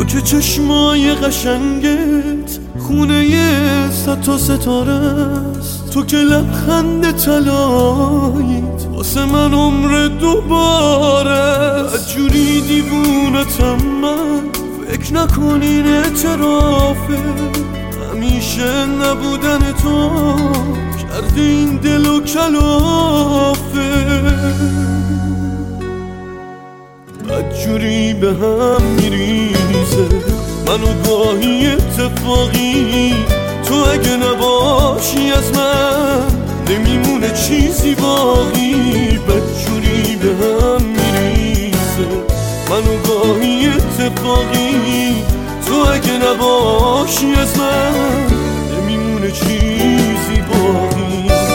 که چشمای قشنگت خونه صد تا ستاره است، تو که لبخند طلاییت واسه من عمر دوباره است. جوری دیوونتم من فکر نکنین اعترافه، همیشه نبودن تو کرده این دل و کلافه. بدجوری به هم میریزه منو گاهی اتفاقی، تو اگه نباشی از من نمیمونه چیزی باقی. بدجوری به هم میریزه منو گاهی اتفاقی، تو اگه نباشی از من نمیمونه چیزی باقی.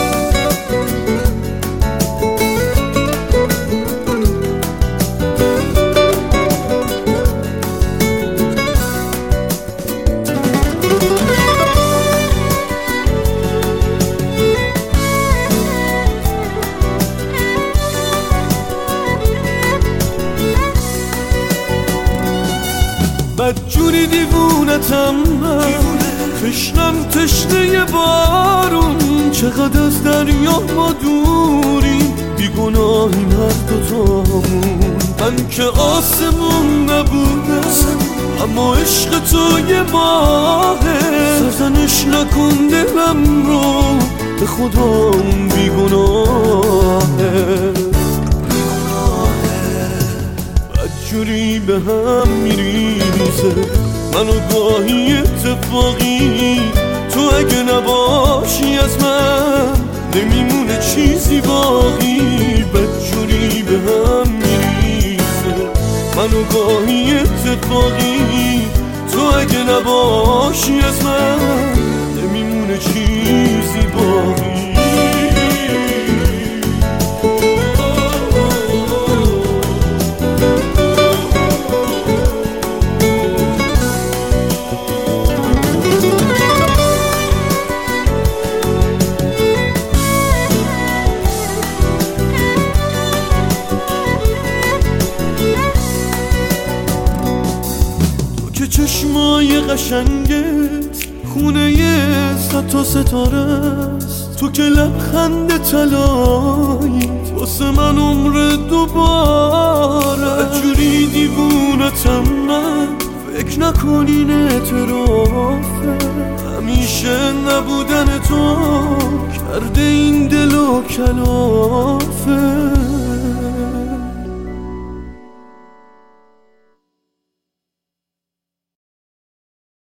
بدجوری دیوونتم من، تشنم تشنه بارون، چقدر از دریا ما دوریم، بیگناهیم هر دوتامون. من که آسمون نبودم اما عشق تو یه ماهه، سرزنش نکن دلم رو به خدا اون بیگناهه. بدجوری به هم میریزه منو گاهی اتفاقی، تو اگه نباشی از من نمیمونه چیزی باقی. بدجوری به هم میریزه منو گاهی اتفاقی، تو اگه نباشی از من نمیمونه چیزی باقی. که چشمای قشنگت خونه صد تا ستاره است، تو که لبخند طلاییت واسه من عمر دوباره. جوری دیوونتم من فکر نکنین اعترافه، همیشه نبودن تو کرده این دل و کلافه.